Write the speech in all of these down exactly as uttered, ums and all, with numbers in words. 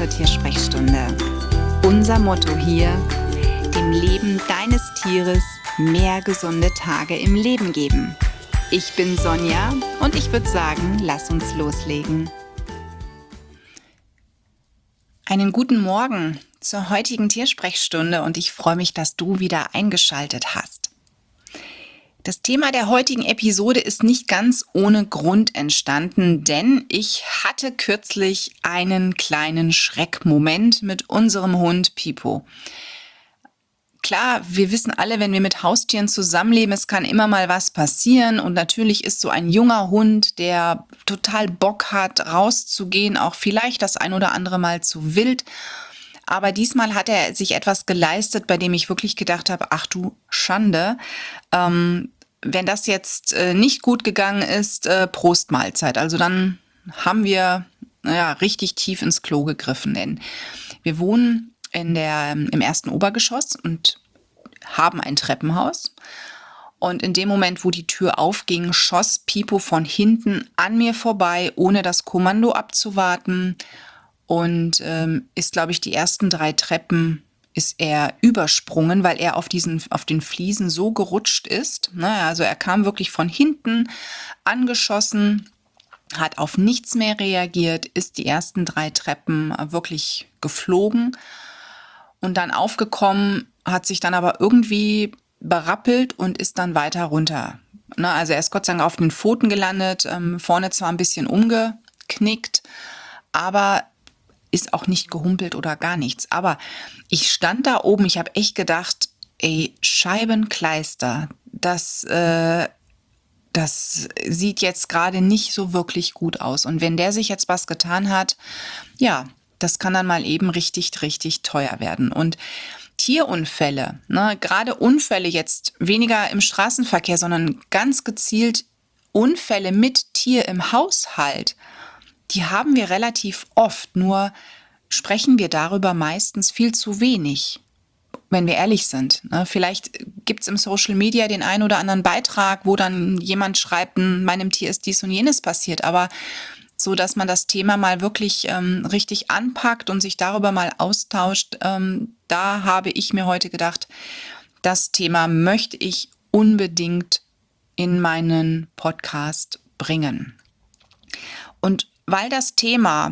zur Tiersprechstunde. Unser Motto hier: dem Leben deines Tieres mehr gesunde Tage im Leben geben. Ich bin Sonja und ich würde sagen, lass uns loslegen. Einen guten Morgen zur heutigen Tiersprechstunde und ich freue mich, dass du wieder eingeschaltet hast. Das Thema der heutigen Episode ist nicht ganz ohne Grund entstanden, denn ich hatte kürzlich einen kleinen Schreckmoment mit unserem Hund Pipo. Klar, wir wissen alle, wenn wir mit Haustieren zusammenleben, es kann immer mal was passieren und natürlich ist so ein junger Hund, der total Bock hat, rauszugehen, auch vielleicht das ein oder andere Mal zu wild. Aber diesmal hat er sich etwas geleistet, bei dem ich wirklich gedacht habe, ach du Schande, ähm, wenn das jetzt äh, nicht gut gegangen ist, äh, Prost Mahlzeit. Also dann haben wir naja, richtig tief ins Klo gegriffen, denn wir wohnen in der, im ersten Obergeschoss und haben ein Treppenhaus. Und in dem Moment, wo die Tür aufging, schoss Pipo von hinten an mir vorbei, ohne das Kommando abzuwarten. Und ähm, ist, glaube ich, die ersten drei Treppen ist er übersprungen, weil er auf diesen, auf den Fliesen so gerutscht ist. Naja, also er kam wirklich von hinten angeschossen, hat auf nichts mehr reagiert, ist die ersten drei Treppen wirklich geflogen und dann aufgekommen, hat sich dann aber irgendwie berappelt und ist dann weiter runter. Na, also er ist Gott sei Dank auf den Pfoten gelandet, ähm, vorne zwar ein bisschen umgeknickt, aber ist auch nicht gehumpelt oder gar nichts. Aber ich stand da oben, ich habe echt gedacht, ey, Scheibenkleister, das, äh, das sieht jetzt gerade nicht so wirklich gut aus. Und wenn der sich jetzt was getan hat, ja, das kann dann mal eben richtig, richtig teuer werden. Und Tierunfälle, ne, gerade Unfälle jetzt weniger im Straßenverkehr, sondern ganz gezielt Unfälle mit Tier im Haushalt, die haben wir relativ oft, nur sprechen wir darüber meistens viel zu wenig, wenn wir ehrlich sind. Vielleicht gibt es im Social Media den einen oder anderen Beitrag, wo dann jemand schreibt, meinem Tier ist dies und jenes passiert, aber so, dass man das Thema mal wirklich ähm, richtig anpackt und sich darüber mal austauscht, ähm, da habe ich mir heute gedacht, das Thema möchte ich unbedingt in meinen Podcast bringen. Und weil das Thema,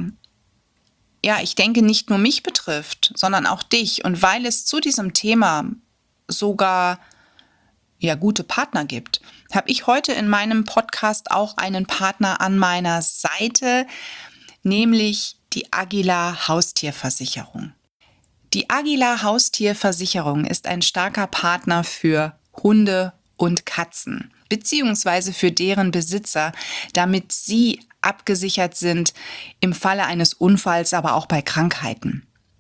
ja, ich denke, nicht nur mich betrifft, sondern auch dich und weil es zu diesem Thema sogar ja, gute Partner gibt, habe ich heute in meinem Podcast auch einen Partner an meiner Seite, nämlich die Aguilar Haustierversicherung. Die Aguilar Haustierversicherung ist ein starker Partner für Hunde und Katzen, beziehungsweise für deren Besitzer, damit sie abgesichert sind im Falle eines Unfalls, aber auch bei Krankheiten.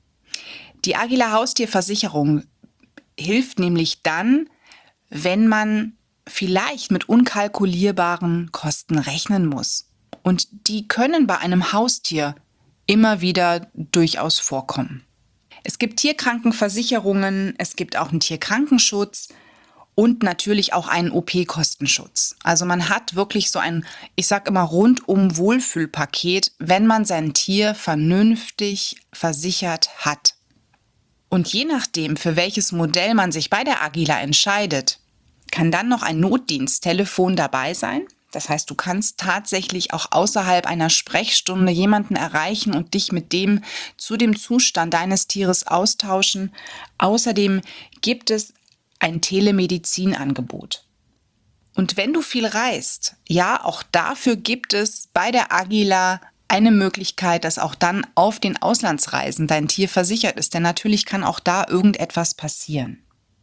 Die Aguilar Haustierversicherung hilft nämlich dann, wenn man vielleicht mit unkalkulierbaren Kosten rechnen muss. Und die können bei einem Haustier immer wieder durchaus vorkommen. Es gibt Tierkrankenversicherungen, es gibt auch einen Tierkrankenschutz und natürlich auch einen O P-Kostenschutz. Also man hat wirklich so ein, ich sag immer, rundum Wohlfühlpaket, wenn man sein Tier vernünftig versichert hat. Und je nachdem, für welches Modell man sich bei der Aguilar entscheidet, kann dann noch ein Notdiensttelefon dabei sein. Das heißt, du kannst tatsächlich auch außerhalb einer Sprechstunde jemanden erreichen und dich mit dem zu dem Zustand deines Tieres austauschen. Außerdem gibt es ein Telemedizinangebot. Und wenn du viel reist, ja, auch dafür gibt es bei der Aguilar eine Möglichkeit, dass auch dann auf den Auslandsreisen dein Tier versichert ist. Denn natürlich kann auch da irgendetwas passieren.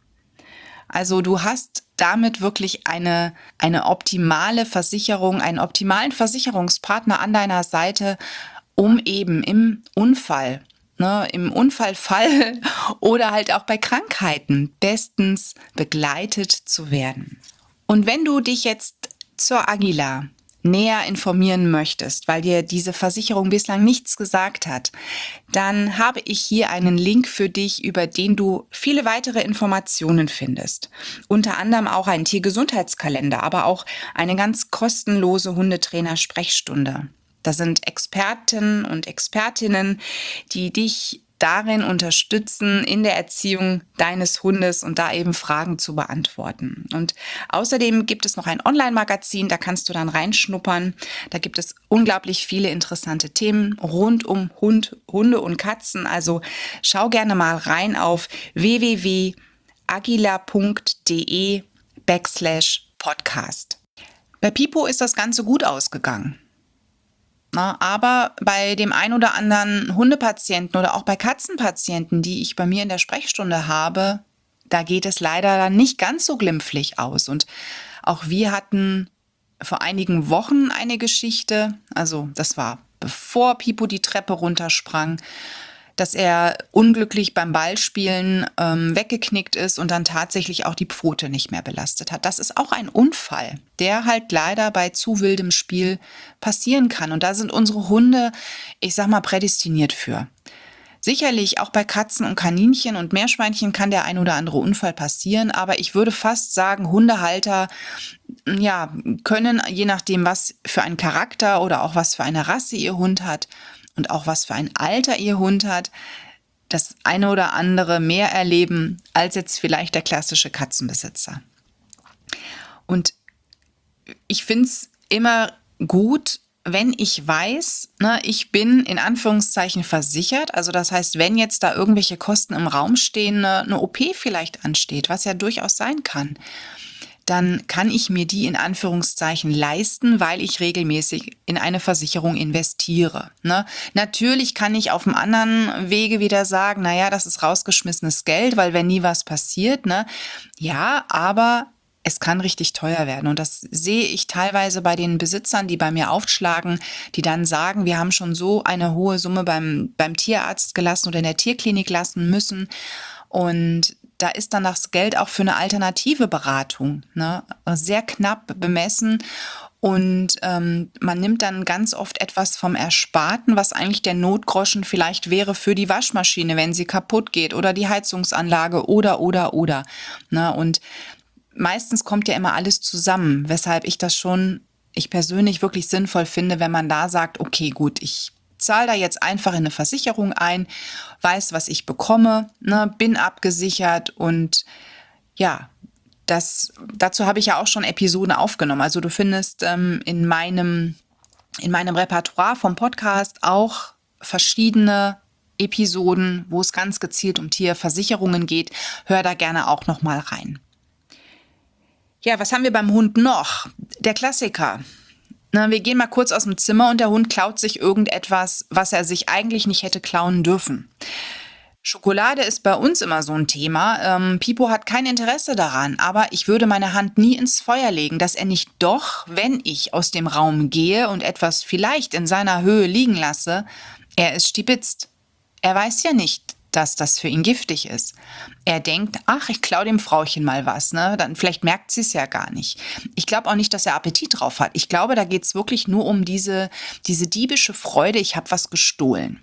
Also du hast damit wirklich eine, eine optimale Versicherung, einen optimalen Versicherungspartner an deiner Seite, um eben im Unfall, ne, im Unfallfall oder halt auch bei Krankheiten bestens begleitet zu werden. Und wenn du dich jetzt zur Aguilar näher informieren möchtest, weil dir diese Versicherung bislang nichts gesagt hat, dann habe ich hier einen Link für dich, über den du viele weitere Informationen findest. Unter anderem auch einen Tiergesundheitskalender, aber auch eine ganz kostenlose Hundetrainer-Sprechstunde. Da sind Experten und Expertinnen, die dich darin unterstützen, in der Erziehung deines Hundes und da eben Fragen zu beantworten. Und außerdem gibt es noch ein Online-Magazin, da kannst du dann reinschnuppern. Da gibt es unglaublich viele interessante Themen rund um Hund, Hunde und Katzen. Also schau gerne mal rein auf www.agila.de backslash Podcast. Bei Pipo ist das Ganze gut ausgegangen. Na, aber bei dem ein oder anderen Hundepatienten oder auch bei Katzenpatienten, die ich bei mir in der Sprechstunde habe, da geht es leider dann nicht ganz so glimpflich aus. Und auch wir hatten vor einigen Wochen eine Geschichte, also das war bevor Pipo die Treppe runtersprang, dass er unglücklich beim Ballspielen ähm, weggeknickt ist und dann tatsächlich auch die Pfote nicht mehr belastet hat. Das ist auch ein Unfall, der halt leider bei zu wildem Spiel passieren kann. Und da sind unsere Hunde, ich sag mal, prädestiniert für. Sicherlich auch bei Katzen und Kaninchen und Meerschweinchen kann der ein oder andere Unfall passieren, aber ich würde fast sagen, Hundehalter ja, können, je nachdem, was für einen Charakter oder auch was für eine Rasse ihr Hund hat, und auch was für ein Alter ihr Hund hat, das eine oder andere mehr erleben als jetzt vielleicht der klassische Katzenbesitzer. Und ich finde es immer gut, wenn ich weiß, ne, ich bin in Anführungszeichen versichert. Also das heißt, wenn jetzt da irgendwelche Kosten im Raum stehen, eine, eine O P vielleicht ansteht, was ja durchaus sein kann, dann kann ich mir die in Anführungszeichen leisten, weil ich regelmäßig in eine Versicherung investiere. Ne? Natürlich kann ich auf dem anderen Wege wieder sagen, naja, das ist rausgeschmissenes Geld, weil wenn nie was passiert, ne? Ja, aber es kann richtig teuer werden. Und das sehe ich teilweise bei den Besitzern, die bei mir aufschlagen, die dann sagen, wir haben schon so eine hohe Summe beim, beim Tierarzt gelassen oder in der Tierklinik lassen müssen. Und da ist dann das Geld auch für eine alternative Beratung, ne, sehr knapp bemessen. Und ähm, man nimmt dann ganz oft etwas vom Ersparten, was eigentlich der Notgroschen vielleicht wäre für die Waschmaschine, wenn sie kaputt geht, oder die Heizungsanlage oder, oder, oder. Ne, und meistens kommt ja immer alles zusammen, weshalb ich das schon, ich persönlich wirklich sinnvoll finde, wenn man da sagt, okay, gut, ich zahle da jetzt einfach in eine Versicherung ein, weiß, was ich bekomme, ne, bin abgesichert und ja, das, dazu habe ich ja auch schon Episoden aufgenommen. Also du findest ähm, in meinem, in meinem Repertoire vom Podcast auch verschiedene Episoden, wo es ganz gezielt um Tierversicherungen geht. Hör da gerne auch noch mal rein. Ja, was haben wir beim Hund noch? Der Klassiker. Na, wir gehen mal kurz aus dem Zimmer und der Hund klaut sich irgendetwas, was er sich eigentlich nicht hätte klauen dürfen. Schokolade ist bei uns immer so ein Thema. Ähm, Pipo hat kein Interesse daran, aber ich würde meine Hand nie ins Feuer legen, dass er nicht doch, wenn ich aus dem Raum gehe und etwas vielleicht in seiner Höhe liegen lasse, er ist stibitzt. Er weiß ja nicht, dass das für ihn giftig ist. Er denkt, ach, ich klaue dem Frauchen mal was, ne? Dann vielleicht merkt sie es ja gar nicht. Ich glaube auch nicht, dass er Appetit drauf hat. Ich glaube, da geht es wirklich nur um diese, diese diebische Freude, ich habe was gestohlen.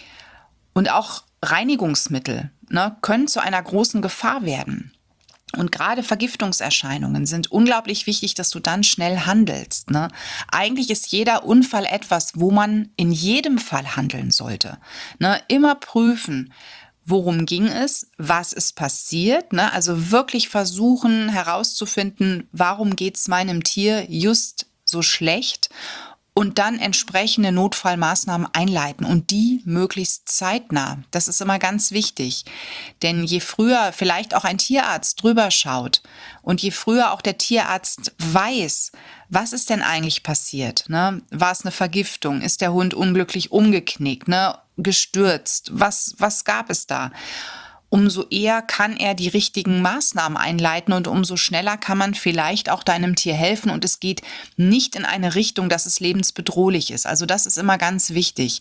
Und auch Reinigungsmittel, ne, können zu einer großen Gefahr werden. Und gerade Vergiftungserscheinungen sind unglaublich wichtig, dass du dann schnell handelst. Ne? Eigentlich ist jeder Unfall etwas, wo man in jedem Fall handeln sollte. Ne? Immer prüfen, worum ging es, was ist passiert. Ne? Also wirklich versuchen herauszufinden, warum geht es meinem Tier just so schlecht. Und dann entsprechende Notfallmaßnahmen einleiten und die möglichst zeitnah. Das ist immer ganz wichtig. Denn je früher vielleicht auch ein Tierarzt drüber schaut und je früher auch der Tierarzt weiß, was ist denn eigentlich passiert? Ne? War es eine Vergiftung? Ist der Hund unglücklich umgeknickt, ne? Gestürzt? Was, was gab es da? Umso eher kann er die richtigen Maßnahmen einleiten und umso schneller kann man vielleicht auch deinem Tier helfen und es geht nicht in eine Richtung, dass es lebensbedrohlich ist. Also das ist immer ganz wichtig.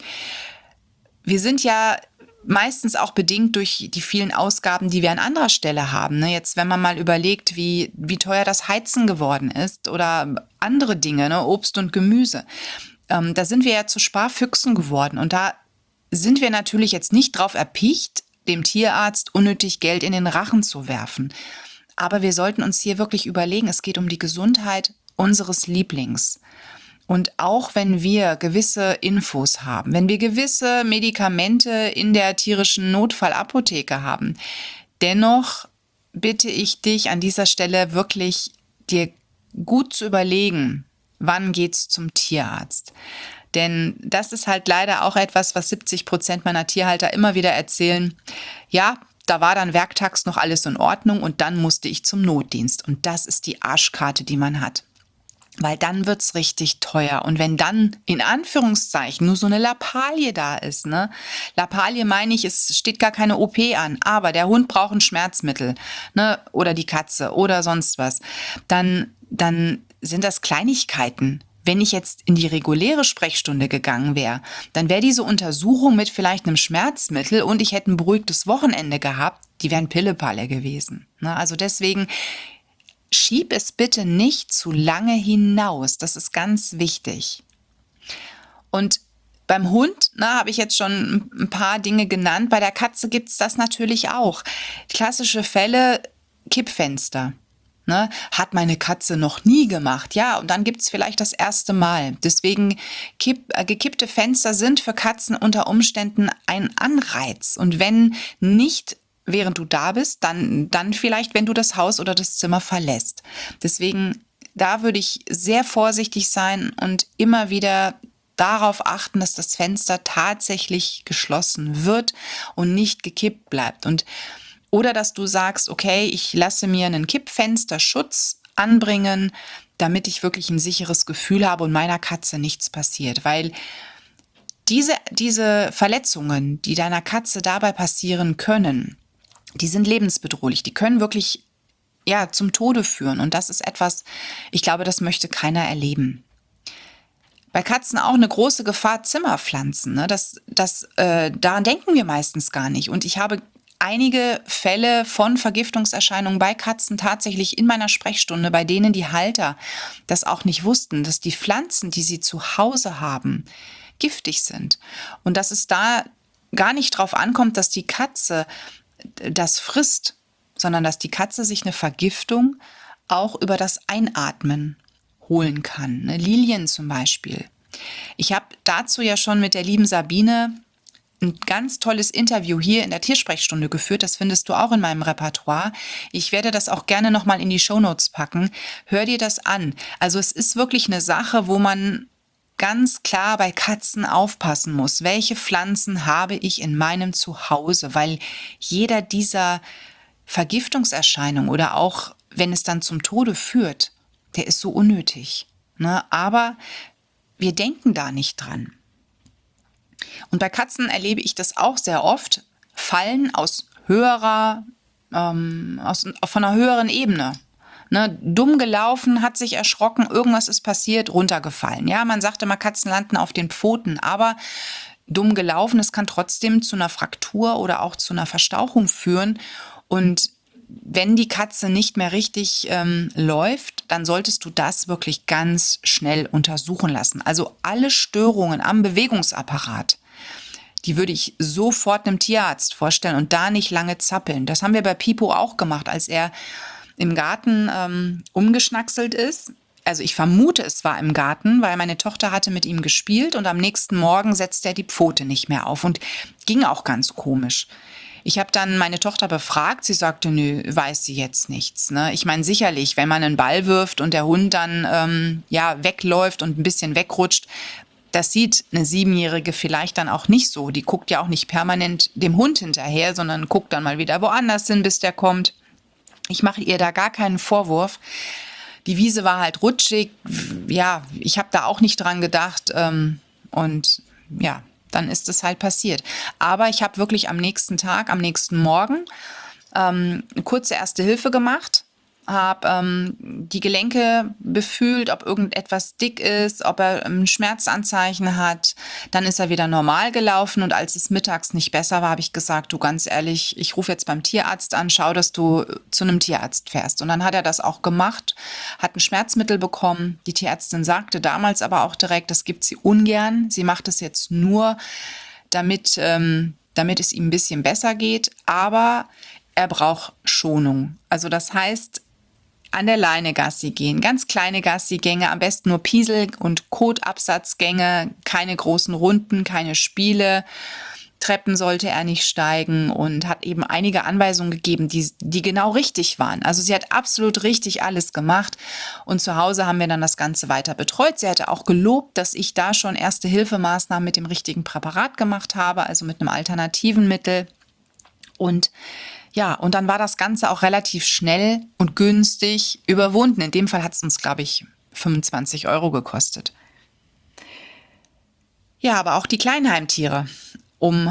Wir sind ja meistens auch bedingt durch die vielen Ausgaben, die wir an anderer Stelle haben. Ne? Jetzt, wenn man mal überlegt, wie, wie teuer das Heizen geworden ist oder andere Dinge, ne? Obst und Gemüse. Ähm, da sind wir ja zu Sparfüchsen geworden und da sind wir natürlich jetzt nicht drauf erpicht, dem Tierarzt unnötig Geld in den Rachen zu werfen. Aber wir sollten uns hier wirklich überlegen, es geht um die Gesundheit unseres Lieblings. Und auch wenn wir gewisse Infos haben, wenn wir gewisse Medikamente in der tierischen Notfallapotheke haben, dennoch bitte ich dich an dieser Stelle wirklich, dir gut zu überlegen, wann geht's zum Tierarzt. Denn das ist halt leider auch etwas, was siebzig Prozent meiner Tierhalter immer wieder erzählen. Ja, da war dann werktags noch alles in Ordnung und dann musste ich zum Notdienst. Und das ist die Arschkarte, die man hat. Weil dann wird's richtig teuer. Und wenn dann in Anführungszeichen nur so eine Lappalie da ist, ne? Lappalie meine ich, es steht gar keine O P an, aber der Hund braucht ein Schmerzmittel, ne? Oder die Katze oder sonst was. Dann, dann sind das Kleinigkeiten. Wenn ich jetzt in die reguläre Sprechstunde gegangen wäre, dann wäre diese Untersuchung mit vielleicht einem Schmerzmittel und ich hätte ein beruhigtes Wochenende gehabt, die wären Pillepalle gewesen, ne? Also deswegen, schieb es bitte nicht zu lange hinaus. Das ist ganz wichtig. Und beim Hund, na, habe ich jetzt schon ein paar Dinge genannt. Bei der Katze gibt es das natürlich auch. Klassische Fälle, Kippfenster. Ne, hat meine Katze noch nie gemacht. Ja, und dann gibt es vielleicht das erste Mal. Deswegen, kipp, äh, gekippte Fenster sind für Katzen unter Umständen ein Anreiz. Und wenn nicht während du da bist, dann, dann vielleicht, wenn du das Haus oder das Zimmer verlässt. Deswegen, da würde ich sehr vorsichtig sein und immer wieder darauf achten, dass das Fenster tatsächlich geschlossen wird und nicht gekippt bleibt. Und, oder dass du sagst, okay, ich lasse mir einen Kippfensterschutz anbringen, damit ich wirklich ein sicheres Gefühl habe und meiner Katze nichts passiert. Weil diese, diese Verletzungen, die deiner Katze dabei passieren können, die sind lebensbedrohlich, die können wirklich, ja, zum Tode führen. Und das ist etwas, ich glaube, das möchte keiner erleben. Bei Katzen auch eine große Gefahr, Zimmerpflanzen. Ne? Das, das, äh, daran denken wir meistens gar nicht. Und ich habe einige Fälle von Vergiftungserscheinungen bei Katzen tatsächlich in meiner Sprechstunde, bei denen die Halter das auch nicht wussten, dass die Pflanzen, die sie zu Hause haben, giftig sind. Und dass es da gar nicht drauf ankommt, dass die Katze das frisst, sondern dass die Katze sich eine Vergiftung auch über das Einatmen holen kann. Ne? Lilien zum Beispiel. Ich habe dazu ja schon mit der lieben Sabine ein ganz tolles Interview hier in der Tiersprechstunde geführt. Das findest du auch in meinem Repertoire. Ich werde das auch gerne nochmal in die Shownotes packen. Hör dir das an. Also es ist wirklich eine Sache, wo man ganz klar bei Katzen aufpassen muss. Welche Pflanzen habe ich in meinem Zuhause? Weil jeder dieser Vergiftungserscheinungen oder auch wenn es dann zum Tode führt, der ist so unnötig. Ne? Aber wir denken da nicht dran. Und bei Katzen erlebe ich das auch sehr oft. Fallen aus höherer, ähm, aus, von einer höheren Ebene. Ne, dumm gelaufen, hat sich erschrocken, irgendwas ist passiert, runtergefallen. Ja, man sagt immer, Katzen landen auf den Pfoten, aber dumm gelaufen, es kann trotzdem zu einer Fraktur oder auch zu einer Verstauchung führen. Und wenn die Katze nicht mehr richtig ähm, läuft, dann solltest du das wirklich ganz schnell untersuchen lassen. Also alle Störungen am Bewegungsapparat, die würde ich sofort einem Tierarzt vorstellen und da nicht lange zappeln. Das haben wir bei Pipo auch gemacht, als er im Garten ähm, umgeschnackselt ist. Also ich vermute, es war im Garten, weil meine Tochter hatte mit ihm gespielt und am nächsten Morgen setzte er die Pfote nicht mehr auf und ging auch ganz komisch. Ich habe dann meine Tochter befragt, sie sagte, nö, weiß sie jetzt nichts. Ne? Ich meine, sicherlich, wenn man einen Ball wirft und der Hund dann ähm, ja wegläuft und ein bisschen wegrutscht, das sieht eine Siebenjährige vielleicht dann auch nicht so. Die guckt ja auch nicht permanent dem Hund hinterher, sondern guckt dann mal wieder woanders hin, bis der kommt. Ich mache ihr da gar keinen Vorwurf. Die Wiese war halt rutschig. Ja, ich habe da auch nicht dran gedacht. Ähm, und ja, dann ist es halt passiert. Aber ich habe wirklich am nächsten Tag, am nächsten Morgen ähm, eine kurze Erste Hilfe gemacht. Habe ähm, die Gelenke befühlt, ob irgendetwas dick ist, ob er ein Schmerzanzeichen hat. Dann ist er wieder normal gelaufen und als es mittags nicht besser war, habe ich gesagt, du ganz ehrlich, ich rufe jetzt beim Tierarzt an, schau, dass du zu einem Tierarzt fährst. Und dann hat er das auch gemacht, hat ein Schmerzmittel bekommen. Die Tierärztin sagte damals aber auch direkt, das gibt sie ungern. Sie macht es jetzt nur, damit, ähm, damit es ihm ein bisschen besser geht. Aber er braucht Schonung. Also das heißt, an der Leine Gassi gehen, ganz kleine Gassigänge, am besten nur Piesel- und Kotabsatzgänge, keine großen Runden, keine Spiele. Treppen sollte er nicht steigen und hat eben einige Anweisungen gegeben, die, die genau richtig waren. Also sie hat absolut richtig alles gemacht und zu Hause haben wir dann das Ganze weiter betreut. Sie hatte auch gelobt, dass ich da schon Erste-Hilfemaßnahmen mit dem richtigen Präparat gemacht habe, also mit einem alternativen Mittel. Und ja, und dann war das Ganze auch relativ schnell und günstig überwunden. In dem Fall hat es uns, glaube ich, fünfundzwanzig Euro gekostet. Ja, aber auch die Kleinheimtiere, um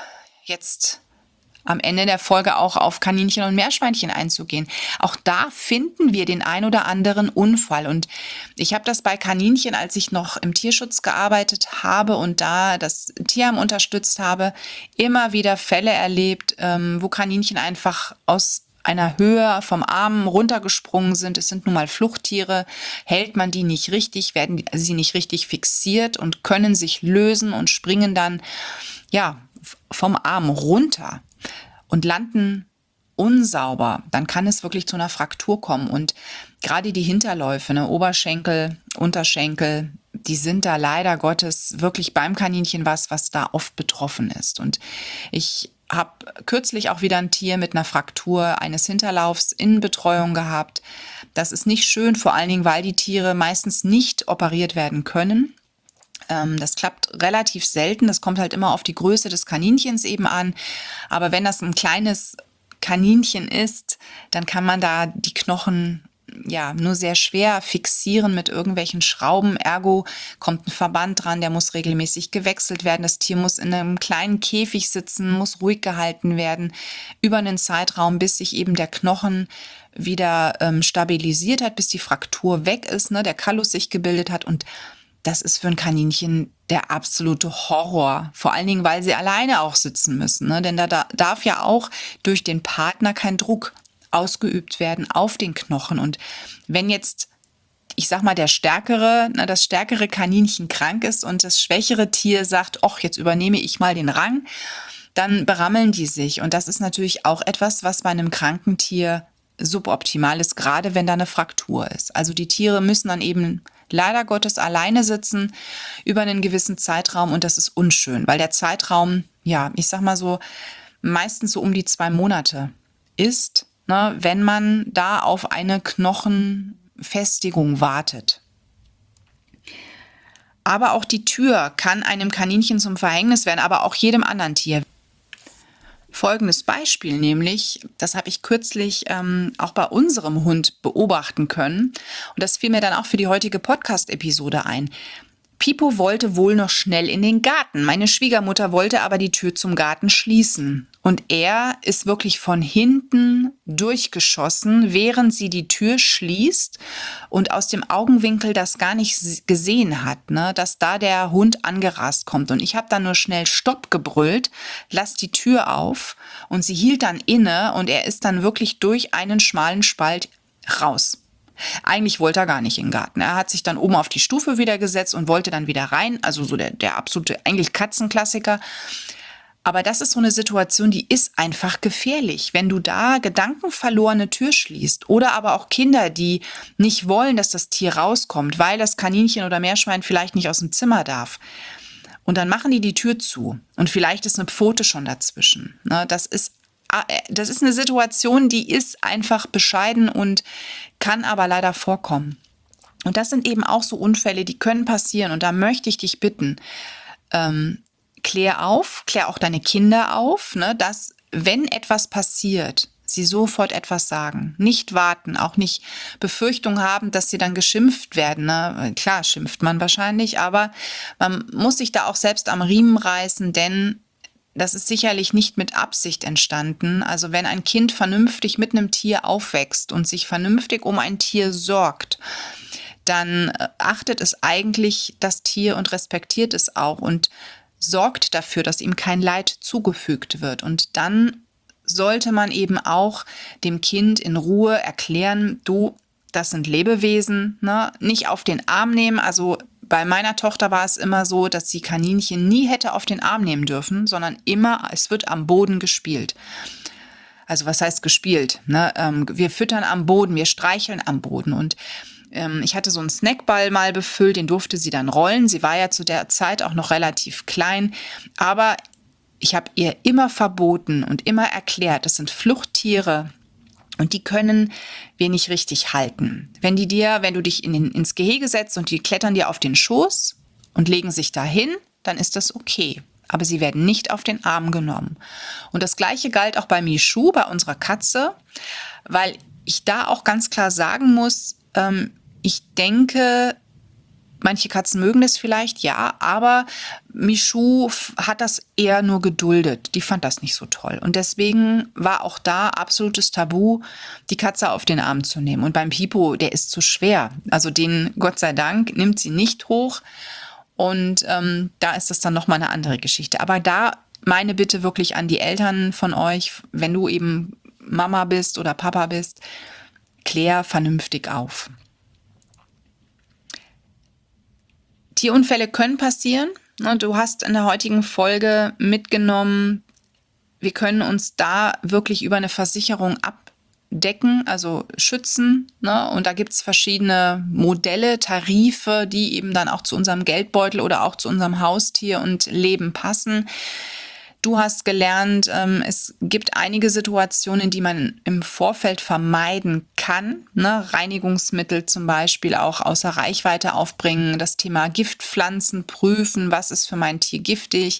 jetzt am Ende der Folge auch auf Kaninchen und Meerschweinchen einzugehen. Auch da finden wir den ein oder anderen Unfall. Und ich habe das bei Kaninchen, als ich noch im Tierschutz gearbeitet habe und da das Tierheim unterstützt habe, immer wieder Fälle erlebt, ähm, wo Kaninchen einfach aus einer Höhe vom Arm runtergesprungen sind. Es sind nun mal Fluchttiere. Hält man die nicht richtig, werden sie nicht richtig fixiert und können sich lösen und springen dann ja vom Arm runter und landen unsauber, dann kann es wirklich zu einer Fraktur kommen. Und gerade die Hinterläufe, ne, Oberschenkel, Unterschenkel, die sind da leider Gottes wirklich beim Kaninchen was, was da oft betroffen ist. Und ich habe kürzlich auch wieder ein Tier mit einer Fraktur eines Hinterlaufs in Betreuung gehabt. Das ist nicht schön, vor allen Dingen, weil die Tiere meistens nicht operiert werden können. Das klappt relativ selten. Das kommt halt immer auf die Größe des Kaninchens eben an. Aber wenn das ein kleines Kaninchen ist, dann kann man da die Knochen ja nur sehr schwer fixieren mit irgendwelchen Schrauben. Ergo kommt ein Verband dran, der muss regelmäßig gewechselt werden. Das Tier muss in einem kleinen Käfig sitzen, muss ruhig gehalten werden über einen Zeitraum, bis sich eben der Knochen wieder ähm, stabilisiert hat, bis die Fraktur weg ist, ne, der Kallus sich gebildet hat. Und das ist für ein Kaninchen der absolute Horror. Vor allen Dingen, weil sie alleine auch sitzen müssen. Ne? Denn da, da darf ja auch durch den Partner kein Druck ausgeübt werden auf den Knochen. Und wenn jetzt, ich sag mal, der stärkere, na, das stärkere Kaninchen krank ist und das schwächere Tier sagt, ach, jetzt übernehme ich mal den Rang, dann berammeln die sich. Und das ist natürlich auch etwas, was bei einem kranken Tier suboptimal ist, gerade wenn da eine Fraktur ist. Also die Tiere müssen dann eben leider Gottes alleine sitzen über einen gewissen Zeitraum und das ist unschön, weil der Zeitraum, ja, ich sag mal so, meistens so um die zwei Monate ist, ne, wenn man da auf eine Knochenfestigung wartet. Aber auch die Tür kann einem Kaninchen zum Verhängnis werden, aber auch jedem anderen Tier. Folgendes Beispiel nämlich, das habe ich kürzlich ähm, auch bei unserem Hund beobachten können. Und das fiel mir dann auch für die heutige Podcast-Episode ein. Pipo wollte wohl noch schnell in den Garten. Meine Schwiegermutter wollte aber die Tür zum Garten schließen. Und er ist wirklich von hinten durchgeschossen, während sie die Tür schließt und aus dem Augenwinkel das gar nicht gesehen hat, ne, dass da der Hund angerast kommt. Und ich habe dann nur schnell Stopp gebrüllt, lass die Tür auf. Und sie hielt dann inne und er ist dann wirklich durch einen schmalen Spalt raus. Eigentlich wollte er gar nicht in den Garten. Er hat sich dann oben auf die Stufe wieder gesetzt und wollte dann wieder rein. Also so der, der absolute, eigentlich Katzenklassiker. Aber das ist so eine Situation, die ist einfach gefährlich. Wenn du da gedankenverlorene Tür schließt oder aber auch Kinder, die nicht wollen, dass das Tier rauskommt, weil das Kaninchen oder Meerschwein vielleicht nicht aus dem Zimmer darf. Und dann machen die die Tür zu und vielleicht ist eine Pfote schon dazwischen. Das ist Das ist eine Situation, die ist einfach bescheiden und kann aber leider vorkommen. Und das sind eben auch so Unfälle, die können passieren. Und da möchte ich dich bitten, ähm, klär auf, klär auch deine Kinder auf, ne, dass, wenn etwas passiert, sie sofort etwas sagen. Nicht warten, auch nicht Befürchtung haben, dass sie dann geschimpft werden. Ne? Klar, schimpft man wahrscheinlich, aber man muss sich da auch selbst am Riemen reißen, denn das ist sicherlich nicht mit Absicht entstanden. Also wenn ein Kind vernünftig mit einem Tier aufwächst und sich vernünftig um ein Tier sorgt, dann achtet es eigentlich das Tier und respektiert es auch und sorgt dafür, dass ihm kein Leid zugefügt wird. Und dann sollte man eben auch dem Kind in Ruhe erklären, du, das sind Lebewesen, ne? Nicht auf den Arm nehmen, also bei meiner Tochter war es immer so, dass sie Kaninchen nie hätte auf den Arm nehmen dürfen, sondern immer, es wird am Boden gespielt. Also was heißt gespielt? Ne? Ähm, wir füttern am Boden, wir streicheln am Boden. Und ähm, ich hatte so einen Snackball mal befüllt, den durfte sie dann rollen. Sie war ja zu der Zeit auch noch relativ klein. Aber ich habe ihr immer verboten und immer erklärt, das sind Fluchttiere. Und die können wir nicht richtig halten. Wenn die dir, wenn du dich in den, ins Gehege setzt und die klettern dir auf den Schoß und legen sich dahin, dann ist das okay. Aber sie werden nicht auf den Arm genommen. Und das Gleiche galt auch bei Michou, bei unserer Katze, weil ich da auch ganz klar sagen muss, ähm, ich denke, manche Katzen mögen das vielleicht, ja, aber Michou hat das eher nur geduldet. Die fand das nicht so toll. Und deswegen war auch da absolutes Tabu, die Katze auf den Arm zu nehmen. Und beim Pipo, der ist zu schwer. Also den, Gott sei Dank, nimmt sie nicht hoch. Und ähm, da ist das dann nochmal eine andere Geschichte. Aber da meine Bitte wirklich an die Eltern von euch, wenn du eben Mama bist oder Papa bist, klär vernünftig auf. Tierunfälle können passieren. Du hast in der heutigen Folge mitgenommen, wir können uns da wirklich über eine Versicherung abdecken, also schützen. Und da gibt es verschiedene Modelle, Tarife, die eben dann auch zu unserem Geldbeutel oder auch zu unserem Haustier und Leben passen. Du hast gelernt, es gibt einige Situationen, die man im Vorfeld vermeiden kann. Ne? Reinigungsmittel zum Beispiel auch außer Reichweite aufbringen. Das Thema Giftpflanzen prüfen, was ist für mein Tier giftig.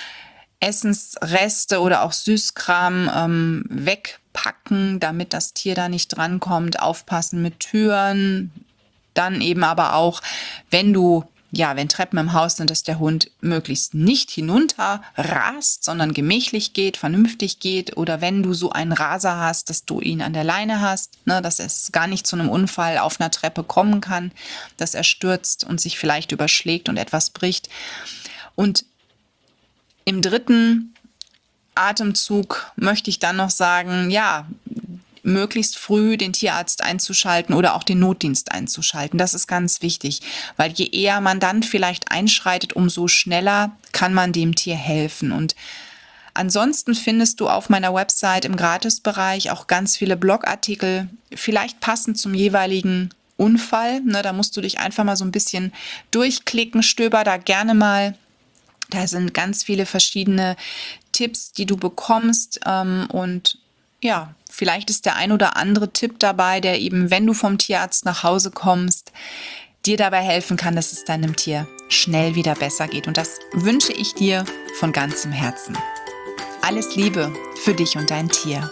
Essensreste oder auch Süßkram ähm, wegpacken, damit das Tier da nicht drankommt. Aufpassen mit Türen. Dann eben aber auch, wenn du Ja, wenn Treppen im Haus sind, dass der Hund möglichst nicht hinunter rast, sondern gemächlich geht, vernünftig geht. Oder wenn du so einen Raser hast, dass du ihn an der Leine hast, ne, dass es gar nicht zu einem Unfall auf einer Treppe kommen kann, dass er stürzt und sich vielleicht überschlägt und etwas bricht. Und im dritten Atemzug möchte ich dann noch sagen, ja, möglichst früh den Tierarzt einzuschalten oder auch den Notdienst einzuschalten. Das ist ganz wichtig, weil je eher man dann vielleicht einschreitet, umso schneller kann man dem Tier helfen. Und ansonsten findest du auf meiner Website im Gratisbereich auch ganz viele Blogartikel, vielleicht passend zum jeweiligen Unfall. Ne, da musst du dich einfach mal so ein bisschen durchklicken, stöber da gerne mal. Da sind ganz viele verschiedene Tipps, die du bekommst ähm, und ja, vielleicht ist der ein oder andere Tipp dabei, der eben, wenn du vom Tierarzt nach Hause kommst, dir dabei helfen kann, dass es deinem Tier schnell wieder besser geht. Und das wünsche ich dir von ganzem Herzen. Alles Liebe für dich und dein Tier.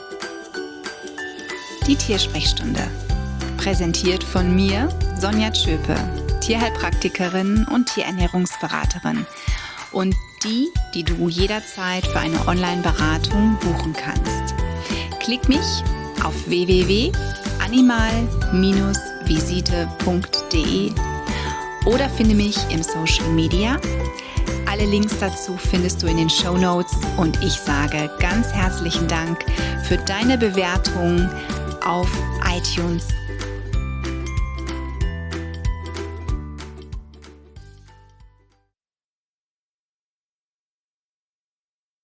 Die Tiersprechstunde. Präsentiert von mir, Sonja Tschöpe, Tierheilpraktikerin und Tierernährungsberaterin. Und die, die du jederzeit für eine Online-Beratung buchen kannst. Klick mich auf w w w punkt animal Bindestrich visite punkt d e oder finde mich im Social Media. Alle Links dazu findest du in den Shownotes und ich sage ganz herzlichen Dank für deine Bewertung auf iTunes